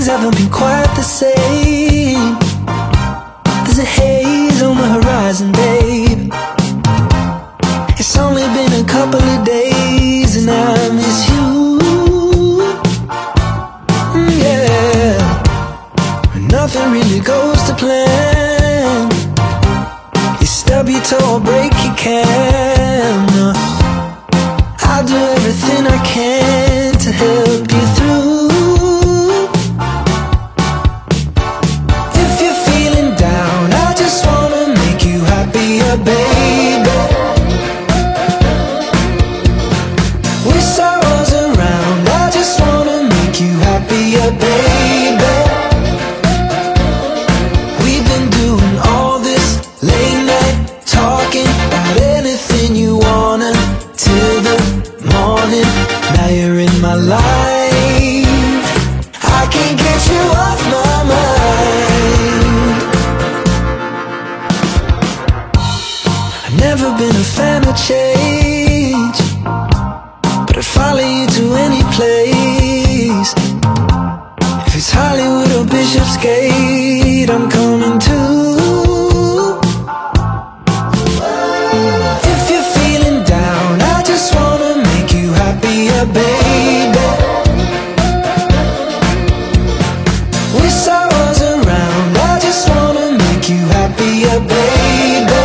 haven't been quite the same. There's a haze on the horizon, babe. It's only been a couple of days and I miss you. Yeah, but nothing really goes to plan. You stub your toe or break your can. I'll do everything I can to help you through. If you're feeling down, I just wanna make you happier, baby. With sorrows around, I just wanna make you happier, baby. We've been doing all this late night talking about anything you wanna till the morning. Now you're in my life, I can't get you off my mind. I've never been a fan of change, but I'd follow you to any place. If it's Hollywood or Bishopsgate, I'm coming too. If you're feeling down, I just wanna make you happier, baby. With sorrows around, I just wanna make you happier, baby.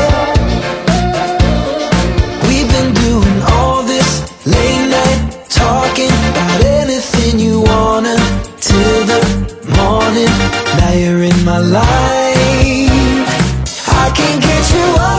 We've been doing all this late night talking about anything you wanna till the morning. Now you're in my life, I can't get you off